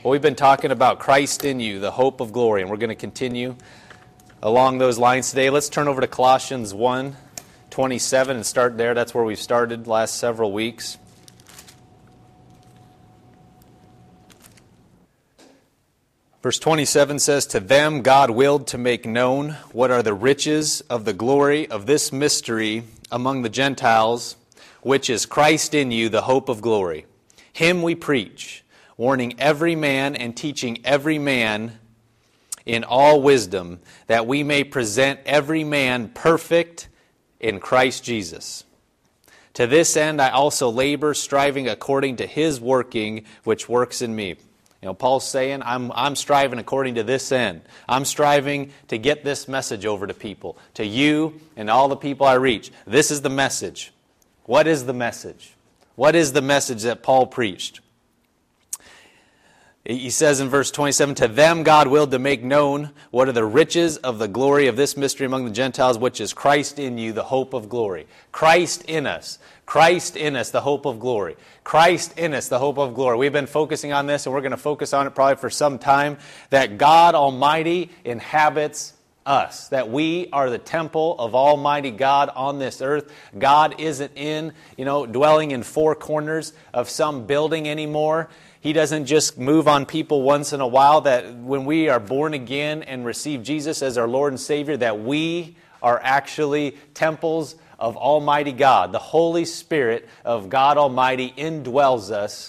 Well, we've been talking about Christ in you, the hope of glory, and we're going to continue along those lines today. Let's turn over to Colossians 1:27 and start there. That's where we've started the last several weeks. Verse 27 says, "To them God willed to make known what are the riches of the glory of this mystery among the Gentiles, which is Christ in you, the hope of glory. Him we preach, warning every man and teaching every man in all wisdom, that we may present every man perfect in Christ Jesus. To this end I also labor, striving according to His working, which works in me." You know, Paul's saying, I'm striving according to this end. I'm striving to get this message over to people, to you and all the people I reach. This is the message. What is the message? What is the message that Paul preached? He says in verse 27, "To them God willed to make known what are the riches of the glory of this mystery among the Gentiles, which is Christ in you, the hope of glory." Christ in us. Christ in us, the hope of glory. Christ in us, the hope of glory. We've been focusing on this, and we're going to focus on it probably for some time, that God Almighty inhabits us, that we are the temple of Almighty God on this earth. God isn't dwelling in four corners of some building anymore. He doesn't just move on people once in a while. That when we are born again and receive Jesus as our Lord and Savior, that we are actually temples of Almighty God. The Holy Spirit of God Almighty indwells us,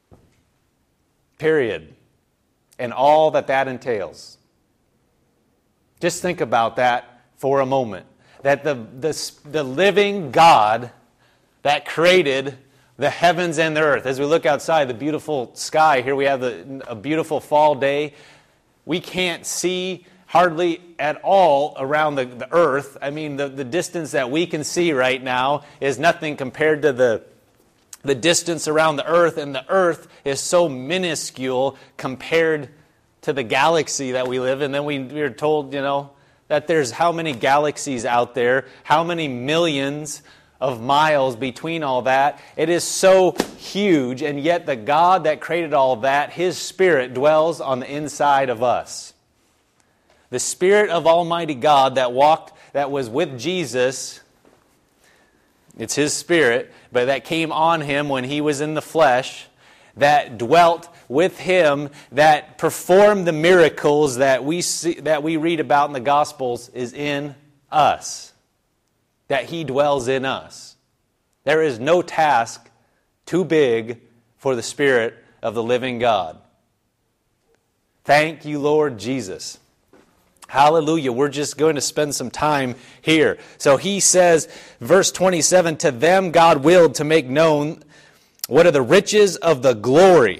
period, and all that entails. Just think about that for a moment. That the living God that created the heavens and the earth. As we look outside, the beautiful sky, here we have a beautiful fall day. We can't see hardly at all around the earth. I mean, the distance that we can see right now is nothing compared to the distance around the earth, and the earth is so minuscule compared to the galaxy that we live in. Then we are told, that there's how many galaxies out there, how many millions of miles between all that. It is so huge, and yet the God that created all that, His Spirit dwells on the inside of us. The Spirit of Almighty God that was with Jesus, it's His Spirit, but that came on Him when He was in the flesh, that dwelt with Him, that performed the miracles that we read about in the Gospels, is in us. That He dwells in us. There is no task too big for the Spirit of the living God. Thank you, Lord Jesus. Hallelujah. We're just going to spend some time here. So he says, verse 27, "To them God willed to make known what are the riches of the glory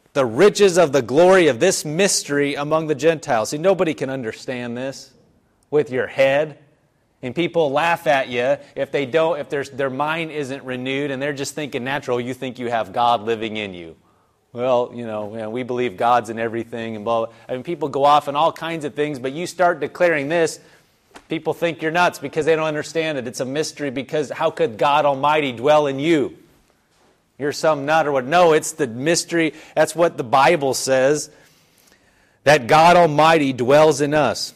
of this mystery among the Gentiles." See, nobody can understand this with your head. And people laugh at you if their mind isn't renewed and they're just thinking natural. You think you have God living in you. Well, we believe God's in everything and blah, blah. I mean, people go off on all kinds of things, but you start declaring this, people think you're nuts because they don't understand it. It's a mystery, because how could God Almighty dwell in you? You're some nut or what? No, it's the mystery. That's what the Bible says, that God Almighty dwells in us.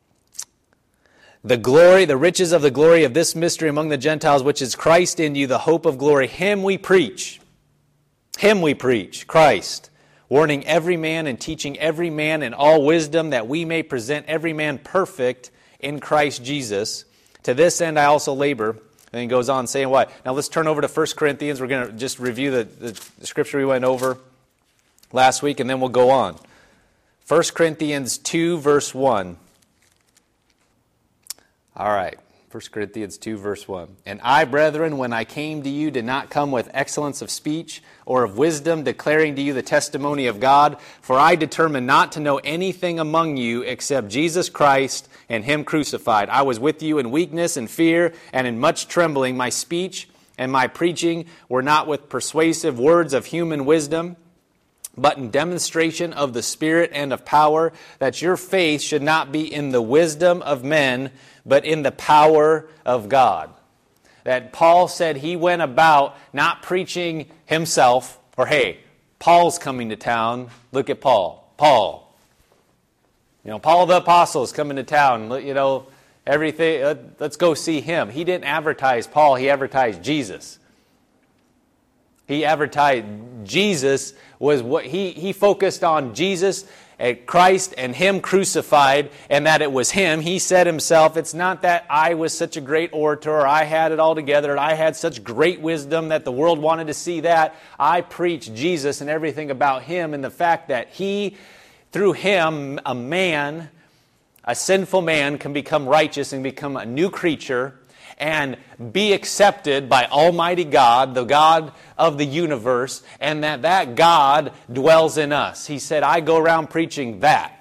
The riches of the glory of this mystery among the Gentiles, which is Christ in you, the hope of glory. Him we preach. Him we preach, Christ, warning every man and teaching every man in all wisdom, that we may present every man perfect in Christ Jesus. To this end I also labor. And he goes on saying what? Now let's turn over to 1 Corinthians. We're going to just review the scripture we went over last week, and then we'll go on. 1 Corinthians 2, verse 1. All right, 1 Corinthians 2, verse 1. "And I, brethren, when I came to you, did not come with excellence of speech or of wisdom, declaring to you the testimony of God. For I determined not to know anything among you except Jesus Christ and Him crucified. I was with you in weakness and fear and in much trembling. My speech and my preaching were not with persuasive words of human wisdom, but in demonstration of the Spirit and of power, that your faith should not be in the wisdom of men, but in the power of God." That Paul said he went about not preaching himself, or hey, Paul's coming to town. Look at Paul. Paul. Paul the Apostle is coming to town. Everything. Let's go see him. He didn't advertise Paul. He advertised Jesus. He advertised Jesus was what he focused on Jesus and Christ and Him crucified, and that it was Him. He said himself, it's not that I was such a great orator, or I had it all together, and I had such great wisdom that the world wanted to see that. I preached Jesus and everything about Him, and the fact that He, through Him, a sinful man can become righteous and become a new creature and be accepted by Almighty God, the God of the universe, and that God dwells in us. He said, I go around preaching that.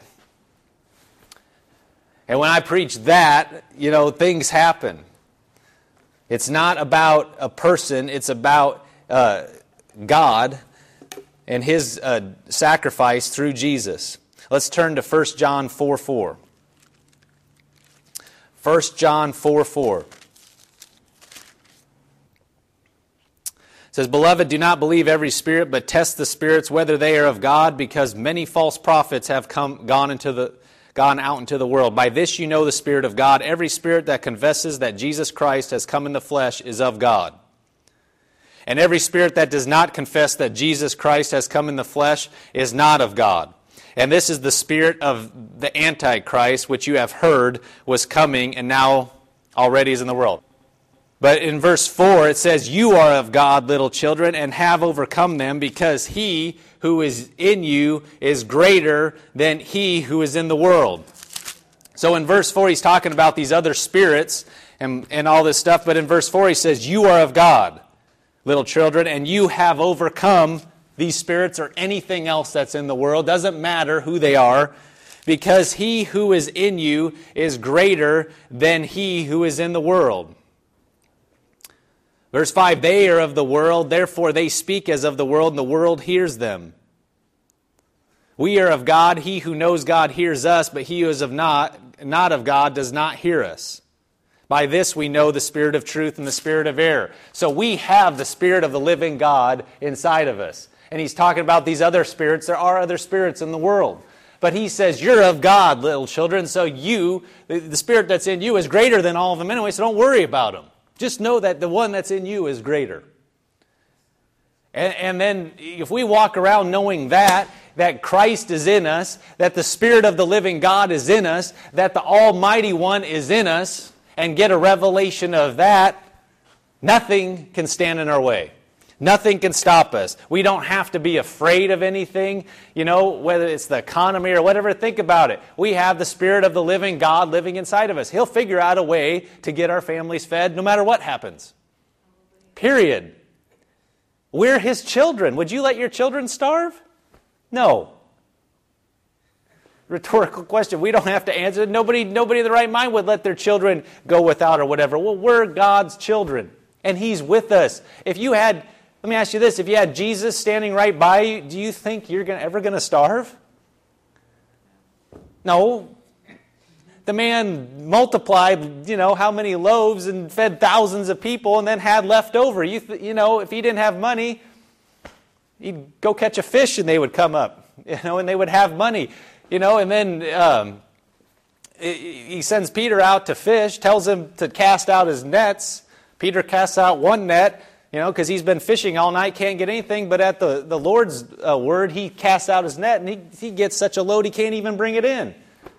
And when I preach that, things happen. It's not about a person, it's about God and His sacrifice through Jesus. Let's turn to 1 John 4:4. 1 John 4:4. It says, Beloved, do not believe every spirit, but test the spirits whether they are of God, because many false prophets have gone out into the world. By this you know the Spirit of God. Every spirit that confesses that Jesus Christ has come in the flesh is of God. And every spirit that does not confess that Jesus Christ has come in the flesh is not of God. And this is the spirit of the Antichrist, which you have heard was coming and now already is in the world. But in verse 4 it says, You are of God, little children, and have overcome them, because He who is in you is greater than he who is in the world. So in verse 4 he's talking about these other spirits and all this stuff. But in verse 4 he says, You are of God, little children, and you have overcome these spirits or anything else that's in the world. Doesn't matter who they are, because He who is in you is greater than he who is in the world. Verse 5, They are of the world, therefore they speak as of the world, and the world hears them. We are of God. He who knows God hears us, but he who is not of God does not hear us. By this we know the spirit of truth and the spirit of error. So we have the Spirit of the living God inside of us. And he's talking about these other spirits. There are other spirits in the world. But he says, you're of God, little children, so the Spirit that's in you is greater than all of them anyway, so don't worry about them. Just know that the one that's in you is greater. And then if we walk around knowing that Christ is in us, that the Spirit of the living God is in us, that the Almighty One is in us, and get a revelation of that, nothing can stand in our way. Nothing can stop us. We don't have to be afraid of anything, whether it's the economy or whatever. Think about it. We have the Spirit of the living God living inside of us. He'll figure out a way to get our families fed no matter what happens. Period. We're His children. Would you let your children starve? No. Rhetorical question. We don't have to answer it. Nobody in the right mind would let their children go without or whatever. Well, we're God's children, and He's with us. Let me ask you this. If you had Jesus standing right by you, do you think you're ever going to starve? No. The man multiplied, how many loaves and fed thousands of people and then had left over. If he didn't have money, he'd go catch a fish and they would come up, and they would have money. And then he sends Peter out to fish, tells him to cast out his nets. Peter casts out one net, because he's been fishing all night, can't get anything. But at the Lord's word, he casts out his net, and he gets such a load he can't even bring it in.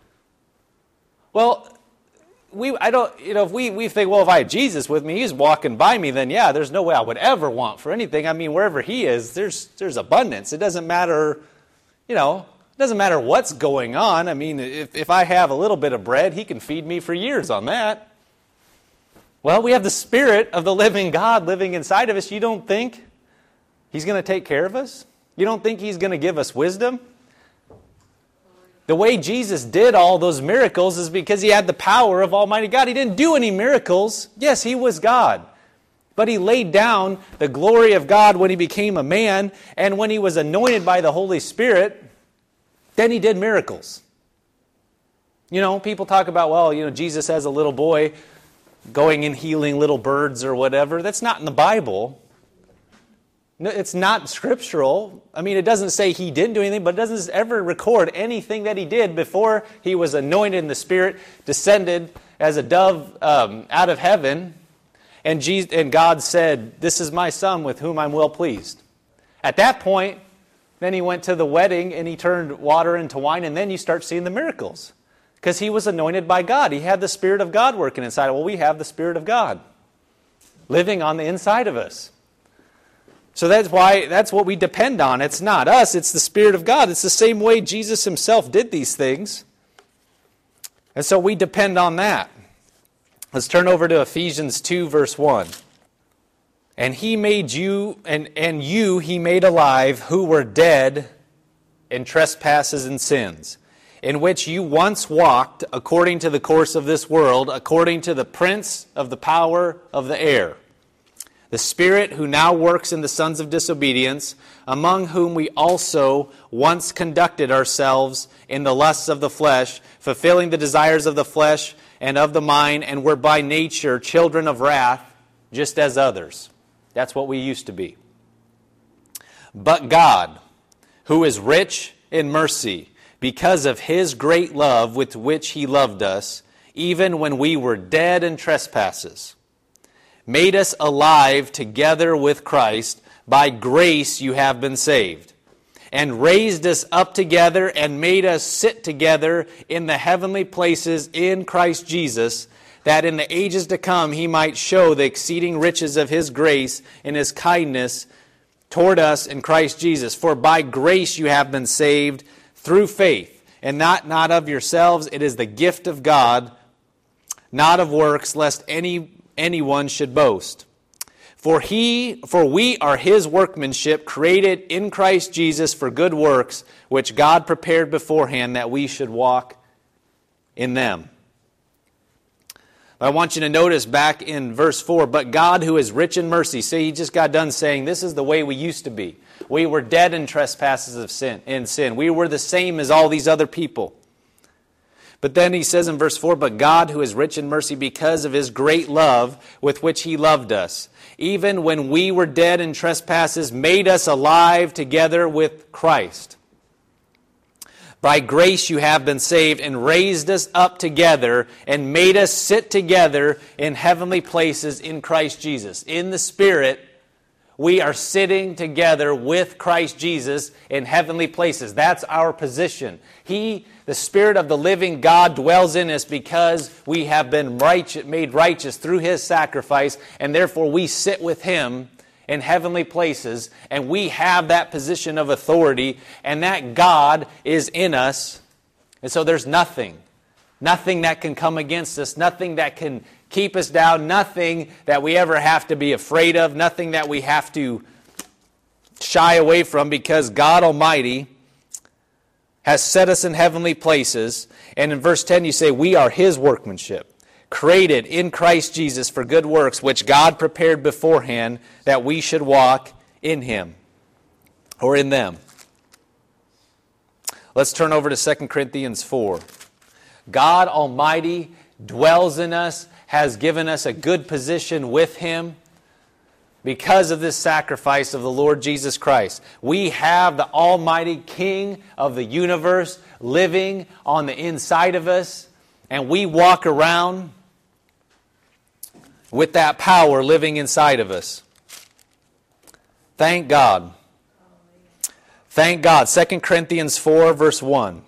Well, if we think, well, if I had Jesus with me, He's walking by me, then yeah, there's no way I would ever want for anything. I mean, wherever He is, there's abundance. It doesn't matter, it doesn't matter what's going on. I mean, if I have a little bit of bread, He can feed me for years on that. Well, we have the Spirit of the living God living inside of us. You don't think He's going to take care of us? You don't think He's going to give us wisdom? The way Jesus did all those miracles is because He had the power of Almighty God. He didn't do any miracles. Yes, He was God. But He laid down the glory of God when He became a man, and when He was anointed by the Holy Spirit, then He did miracles. People talk about, Jesus as a little boy going and healing little birds or whatever. That's not in the Bible. No, it's not scriptural. I mean, it doesn't say he didn't do anything, but it doesn't ever record anything that he did before he was anointed in the Spirit, descended as a dove out of heaven, and God said, "This is my son with whom I'm well pleased." At that point, then he went to the wedding and he turned water into wine, and then you start seeing the miracles. Because he was anointed by God. He had the Spirit of God working inside. Well, we have the Spirit of God living on the inside of us. So that's what we depend on. It's not us, it's the Spirit of God. It's the same way Jesus himself did these things. And so we depend on that. Let's turn over to Ephesians 2, verse 1. And he made you, and you he made alive, who were dead in trespasses and sins, in which you once walked according to the course of this world, according to the prince of the power of the air, the spirit who now works in the sons of disobedience, among whom we also once conducted ourselves in the lusts of the flesh, fulfilling the desires of the flesh and of the mind, and were by nature children of wrath, just as others. That's what we used to be. But God, who is rich in mercy, because of his great love with which he loved us, even when we were dead in trespasses, made us alive together with Christ. By grace you have been saved, and raised us up together and made us sit together in the heavenly places in Christ Jesus, that in the ages to come he might show the exceeding riches of his grace and his kindness toward us in Christ Jesus. For by grace you have been saved through faith, and not of yourselves. It is the gift of God, not of works, lest anyone should boast. For we are his workmanship, created in Christ Jesus for good works, which God prepared beforehand that we should walk in them. I want you to notice back in verse 4, but God who is rich in mercy. See, he just got done saying this is the way we used to be. We were dead in trespasses of sin. We were the same as all these other people. But then he says in verse 4, but God who is rich in mercy because of his great love with which he loved us, even when we were dead in trespasses, made us alive together with Christ. By grace you have been saved, and raised us up together and made us sit together in heavenly places in Christ Jesus. In the Spirit, we are sitting together with Christ Jesus in heavenly places. That's our position. The Spirit of the living God dwells in us because we have been made righteous through his sacrifice, and therefore we sit with him in heavenly places, and we have that position of authority, and that God is in us. And so there's nothing that can come against us, nothing that can keep us down, nothing that we ever have to be afraid of, nothing that we have to shy away from, because God Almighty has set us in heavenly places. And in verse 10 you say, we are his workmanship, created in Christ Jesus for good works, which God prepared beforehand that we should walk in him, or in them. Let's turn over to 2 Corinthians 4. God Almighty dwells in us, has given us a good position with him because of this sacrifice of the Lord Jesus Christ. We have the Almighty King of the universe living on the inside of us, and we walk around with that power living inside of us. Thank God. Thank God. 2 Corinthians 4, verse 1.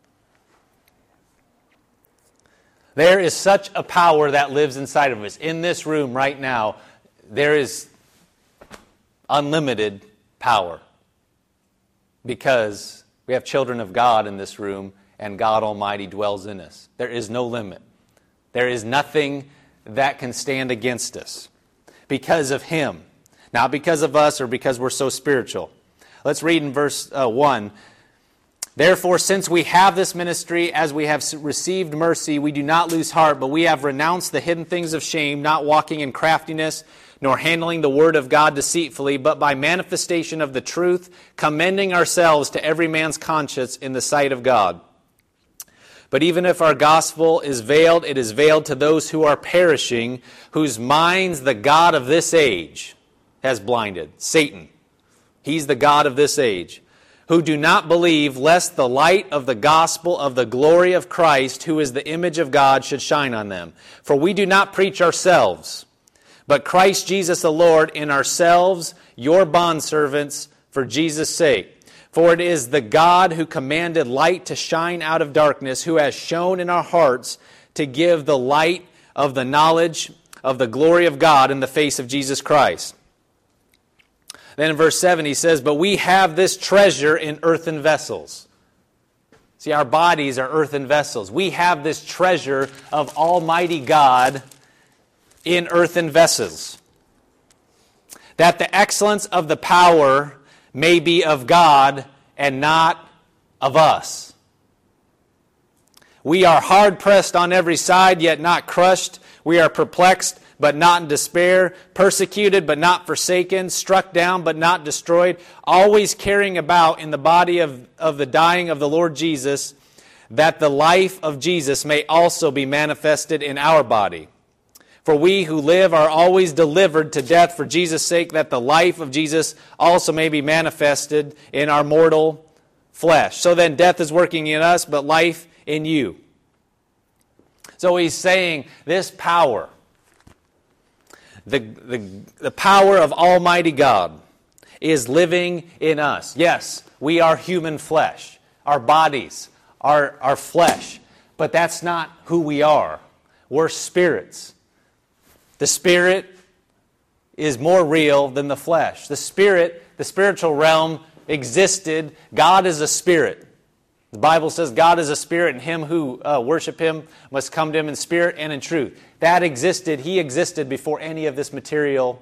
There is such a power that lives inside of us. In this room right now, there is unlimited power, because we have children of God in this room, and God Almighty dwells in us. There is no limit. There is nothing that can stand against us because of him, not because of us or because we're so spiritual. Let's read in verse 1. Therefore, since we have this ministry, as we have received mercy, we do not lose heart, but we have renounced the hidden things of shame, not walking in craftiness, nor handling the word of God deceitfully, but by manifestation of the truth, commending ourselves to every man's conscience in the sight of God. But even if our gospel is veiled, it is veiled to those who are perishing, whose minds the God of this age has blinded, Satan, He's the God of this age. Who do not believe, lest the light of the gospel of the glory of Christ, who is the image of God, should shine on them. For we do not preach ourselves, but Christ Jesus the Lord, in ourselves your bondservants for Jesus' sake. For it is the God who commanded light to shine out of darkness, who has shone in our hearts to give the light of the knowledge of the glory of God in the face of Jesus Christ. Then in verse 7 he says, but we have this treasure in earthen vessels. See, our bodies are earthen vessels. We have this treasure of Almighty God in earthen vessels, that the excellence of the power may be of God and not of us. We are hard pressed on every side, yet not crushed. We are perplexed, but not in despair, persecuted, but not forsaken, struck down, but not destroyed, always carrying about in the body of the dying of the Lord Jesus, that the life of Jesus may also be manifested in our body. For we who live are always delivered to death for Jesus' sake, that the life of Jesus also may be manifested in our mortal flesh. So then death is working in us, but life in you. So he's saying this power, the power of Almighty God, is living in us. Yes, we are human flesh. Our bodies are flesh. But that's not who we are. We're spirits. The spirit is more real than the flesh. The spirit, the spiritual realm existed. God is a spirit. The Bible says God is a spirit, and him who worship him must come to him in spirit and in truth. That existed. He existed before any of this material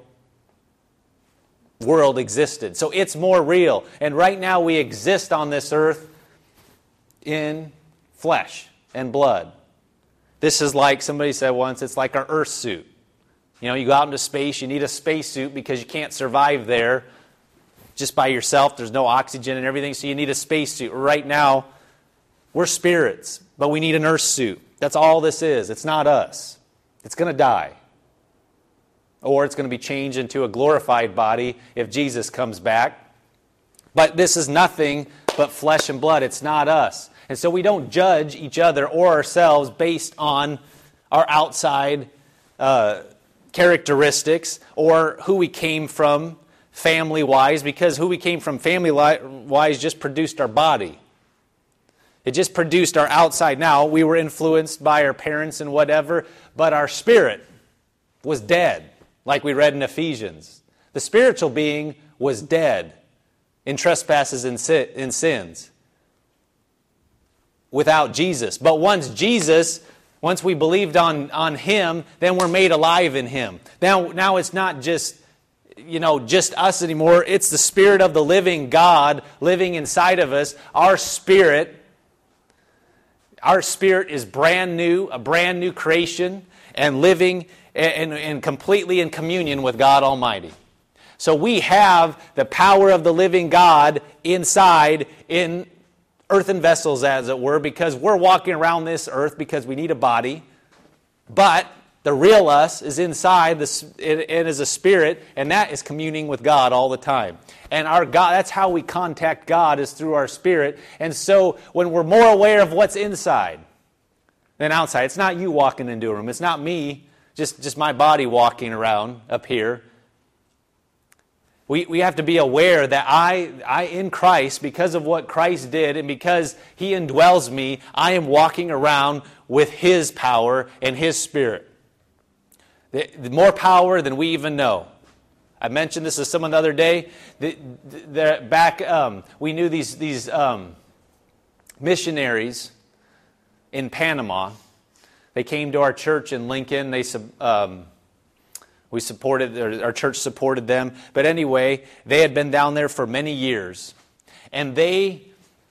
world existed. So it's more real. And right now we exist on this earth in flesh and blood. This is like, somebody said once, it's like our earth suit. You know, you go out into space, you need a space suit because you can't survive there just by yourself. There's no oxygen and everything, so you need a space suit. Right now, we're spirits, but we need an earth suit. That's all this is. It's not us. It's going to die. Or it's going to be changed into a glorified body if Jesus comes back. But this is nothing but flesh and blood. It's not us. And so we don't judge each other or ourselves based on our outside characteristics or who we came from family-wise, because who we came from family-wise just produced our body. It just produced our outside. Now, we were influenced by our parents and whatever, but our spirit was dead, like we read in Ephesians. The spiritual being was dead in trespasses and sins without Jesus. But once we believed on him, then we're made alive in him. Now it's not just us anymore. It's the Spirit of the living God living inside of us. Our spirit is brand new, a brand new creation, and living and completely in communion with God Almighty. So we have the power of the living God inside in earthen vessels, as it were, because we're walking around this earth because we need a body. But the real us is inside, it is a spirit, and that is communing with God all the time. And our God, that's how we contact God, is through our spirit. And so when we're more aware of what's inside than outside, it's not you walking into a room, it's not me, just my body walking around up here. We have to be aware that I in Christ, because of what Christ did and because he indwells me, I am walking around with his power and his spirit. More power than we even know. I mentioned this to someone the other day. We knew these missionaries in Panama. They came to our church in Lincoln. Our church supported them. But anyway, they had been down there for many years. And we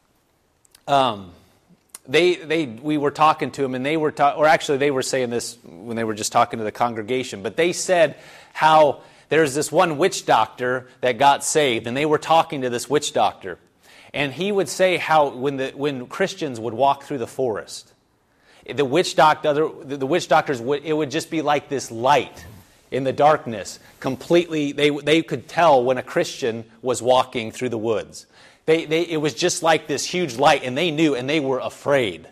were talking to them, and they were saying this when they were just talking to the congregation. But they said how there's this one witch doctor that got saved, and they were talking to this witch doctor. And he would say how when Christians would walk through the forest, the witch doctors, it would just be like this light. in the darkness, completely, they could tell when a Christian was walking through the woods. It was just like this huge light, and they knew, and they were afraid.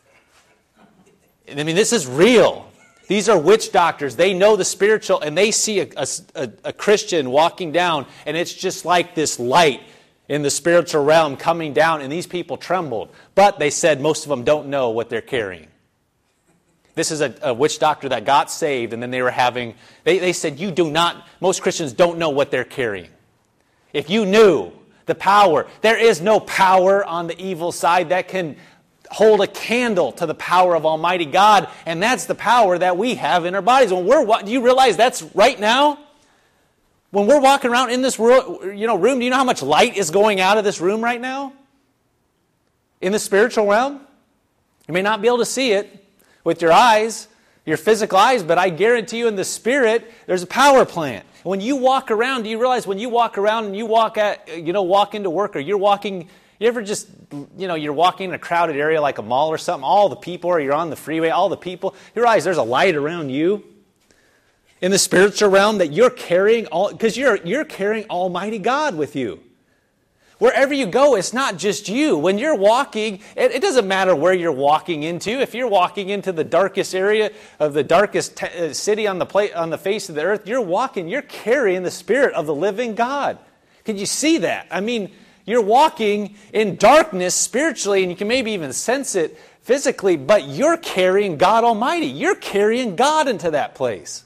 I mean, this is real. These are witch doctors. They know the spiritual, and they see a Christian walking down, and it's just like this light in the spiritual realm coming down, and these people trembled. But they said most of them don't know what they're carrying. This is a witch doctor that got saved, and then they were having, they said, most Christians don't know what they're carrying. If you knew the power, there is no power on the evil side that can hold a candle to the power of Almighty God, and that's the power that we have in our bodies. Do you realize that's right now? When we're walking around in this room, do you know how much light is going out of this room right now? In the spiritual realm? You may not be able to see it with your eyes, your physical eyes, but I guarantee you in the spirit, there's a power plant. When you walk around, do you realize when you walk around and you walk into work, or you're walking, you're walking in a crowded area like a mall or something, all the people, or you're on the freeway, all the people, you realize there's a light around you in the spiritual realm that you're carrying, because you're carrying Almighty God with you. Wherever you go, it's not just you. When you're walking, it doesn't matter where you're walking into. If you're walking into the darkest area of the darkest city on the face of the earth, you're carrying the Spirit of the living God. Can you see that? I mean, you're walking in darkness spiritually, and you can maybe even sense it physically, but you're carrying God Almighty. You're carrying God into that place.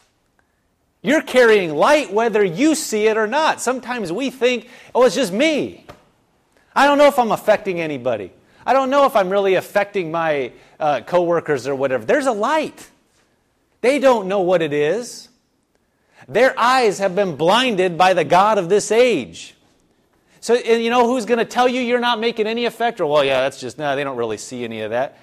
You're carrying light whether you see it or not. Sometimes we think, it's just me. I don't know if I'm affecting anybody. I don't know if I'm really affecting my coworkers or whatever. There's a light. They don't know what it is. Their eyes have been blinded by the god of this age. So, and you know who's going to tell you you're not making any effect? Or, they don't really see any of that.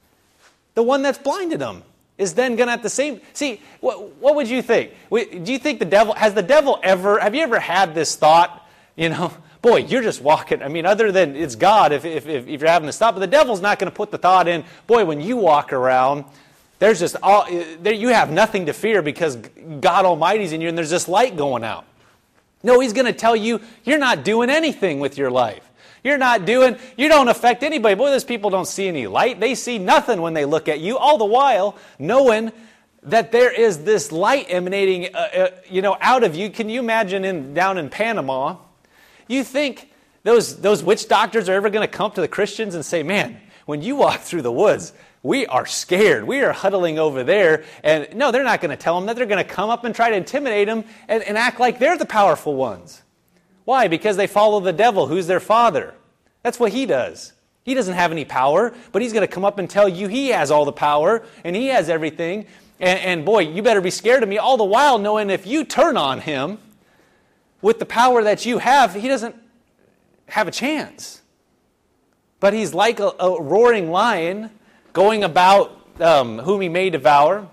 The one that's blinded them is then going to have the same. See, what would you think? Do you think have you ever had this thought, boy, you're just walking, other than it's God if you're having to stop, but the devil's not going to put the thought in, boy, when you walk around, there's just you have nothing to fear because God Almighty's in you and there's this light going out. No, he's going to tell you, you're not doing anything with your life. You don't affect anybody. Boy, those people don't see any light. They see nothing when they look at you, all the while knowing that there is this light emanating out of you. Can you imagine down in Panama, you think those witch doctors are ever going to come up to the Christians and say, man, when you walk through the woods, we are scared. We are huddling over there. And no, they're not going to tell them that. They're going to come up and try to intimidate them and act like they're the powerful ones. Why? Because they follow the devil, who's their father. That's what he does. He doesn't have any power, but he's going to come up and tell you he has all the power and he has everything. And boy, you better be scared of me, all the while knowing if you turn on him with the power that you have, he doesn't have a chance. But he's like a roaring lion going about whom he may devour.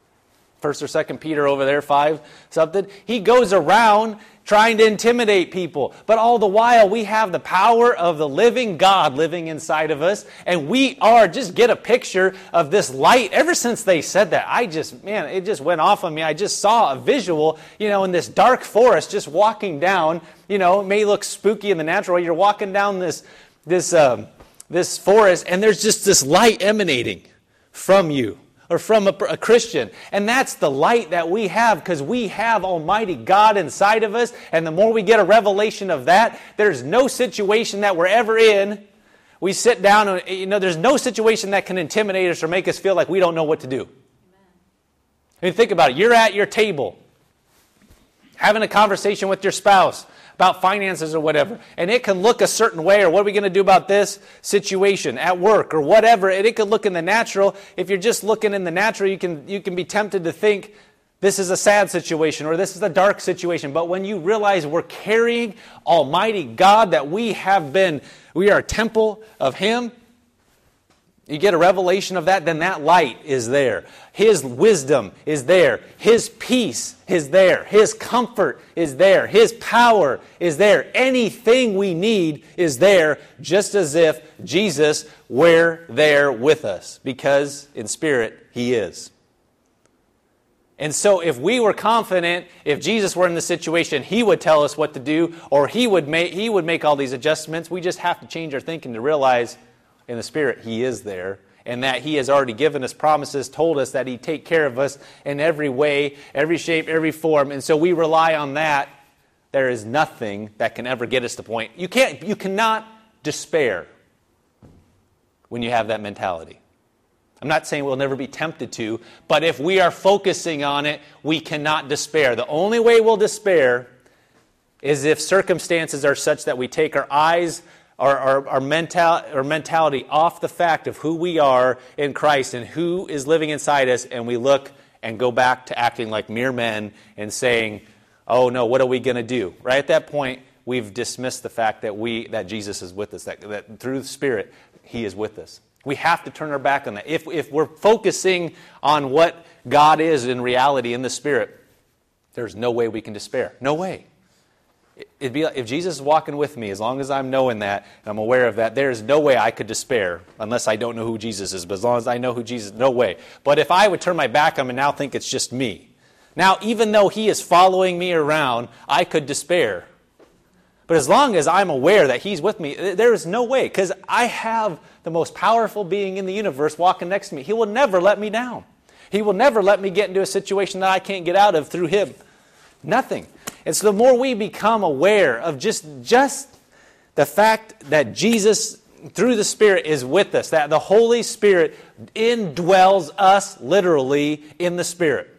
1 or 2 Peter over there, 5 something. He goes around trying to intimidate people. But all the while, we have the power of the living God living inside of us. And we are, just get a picture of this light. Ever since they said that, it just went off on me. I just saw a visual, in this dark forest, just walking down. It may look spooky in the natural. You're walking down this forest, and there's just this light emanating from you. Or from a Christian. And that's the light that we have because we have Almighty God inside of us. And the more we get a revelation of that, there's no situation that we're ever in. We sit down and, there's no situation that can intimidate us or make us feel like we don't know what to do. Amen. Think about it. You're at your table having a conversation with your spouse about finances or whatever, and it can look a certain way, or what are we going to do about this situation at work or whatever, and it could look in the natural. If you're just looking in the natural, you can be tempted to think this is a sad situation or this is a dark situation. But when you realize we're carrying Almighty God, that we are a temple of Him, you get a revelation of that, then that light is there. His wisdom is there. His peace is there. His comfort is there. His power is there. Anything we need is there, just as if Jesus were there with us, because in spirit He is. And so if we were confident, if Jesus were in the situation, He would tell us what to do, or He would make all these adjustments. We just have to change our thinking to realize in the Spirit He is there, and that He has already given us promises, told us that He'd take care of us in every way, every shape, every form. And so we rely on that. There is nothing that can ever get us to the point. You cannot despair when you have that mentality. I'm not saying we'll never be tempted to, but if we are focusing on it, we cannot despair. The only way we'll despair is if circumstances are such that we take our eyes, our mentality off the fact of who we are in Christ and who is living inside us, and we look and go back to acting like mere men and saying, oh no, what are we going to do? Right at that point, we've dismissed the fact that Jesus is with us, that through the Spirit, He is with us. We have to turn our back on that. If we're focusing on what God is in reality in the Spirit, there's no way we can despair. No way. It'd be like if Jesus is walking with me, as long as I'm knowing that, and I'm aware of that, there's no way I could despair unless I don't know who Jesus is. But as long as I know who Jesus is, no way. But if I would turn my back on Him and now think it's just me, now even though He is following me around, I could despair. But as long as I'm aware that He's with me, there is no way, because I have the most powerful being in the universe walking next to me. He will never let me down. He will never let me get into a situation that I can't get out of through Him. Nothing. And so the more we become aware of just the fact that Jesus, through the Spirit, is with us, that the Holy Spirit indwells us literally in the Spirit.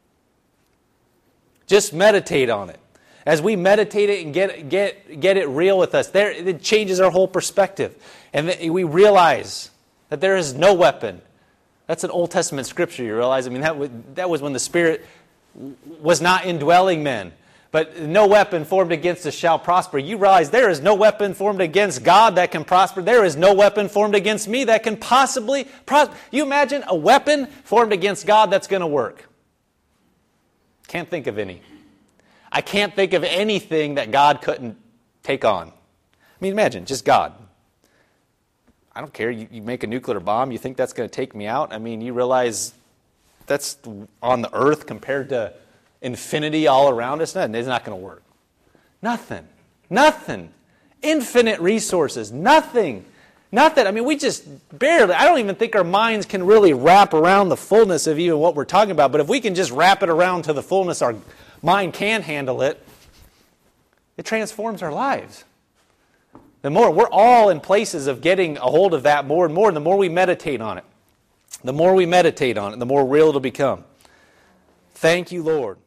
Just meditate on it. As we meditate it and get it real with us, it changes our whole perspective. And we realize that there is no weapon. That's an Old Testament scripture, you realize. I mean, that was when the Spirit was not indwelling men. But no weapon formed against us shall prosper. You realize there is no weapon formed against God that can prosper. There is no weapon formed against me that can possibly prosper. You imagine a weapon formed against God that's going to work? Can't think of any. I can't think of anything that God couldn't take on. I mean, imagine, just God. I don't care. You make a nuclear bomb, you think that's going to take me out? I mean, you realize that's on the earth compared to infinity all around us? Nothing. It's not going to work. Nothing. Nothing. Infinite resources. Nothing. Nothing. I mean, we just barely, I don't even think our minds can really wrap around the fullness of even what we're talking about. But if we can just wrap it around to the fullness our mind can handle it, it transforms our lives. The more we're all in places of getting a hold of that more and more, and the more we meditate on it, the more we meditate on it, the more real it'll become. Thank you, Lord.